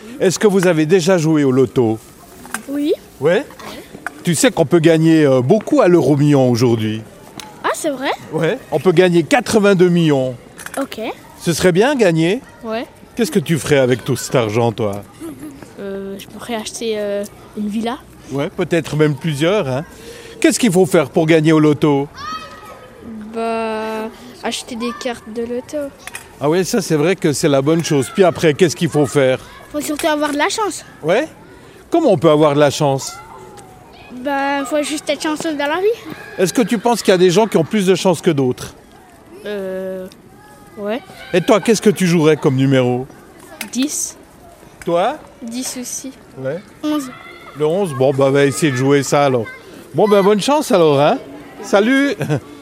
Est-ce que vous avez déjà joué au loto? Oui. Ouais. Tu sais qu'on peut gagner beaucoup à l'euro-million aujourd'hui? Ah, c'est vrai? Ouais. On peut gagner 82 millions. Ok. Ce serait bien gagner? Ouais. Qu'est-ce que tu ferais avec tout cet argent, toi? Je pourrais acheter une villa. Ouais, peut-être même plusieurs, hein. Qu'est-ce qu'il faut faire pour gagner au loto? Bah, acheter des cartes de loto. Ah ouais, ça c'est vrai que c'est la bonne chose. Puis après, qu'est-ce qu'il faut faire? Faut surtout avoir de la chance. Ouais. Comment on peut avoir de la chance? Bah, faut juste être chanceux dans la vie. Est-ce que tu penses qu'il y a des gens qui ont plus de chance que d'autres? Ouais. Et toi, qu'est-ce que tu jouerais comme numéro? 10. Toi? 10 aussi. Ouais. 11. Le 11? Bon, bah, on va essayer de jouer ça alors. Bon, ben bonne chance alors, hein. Salut!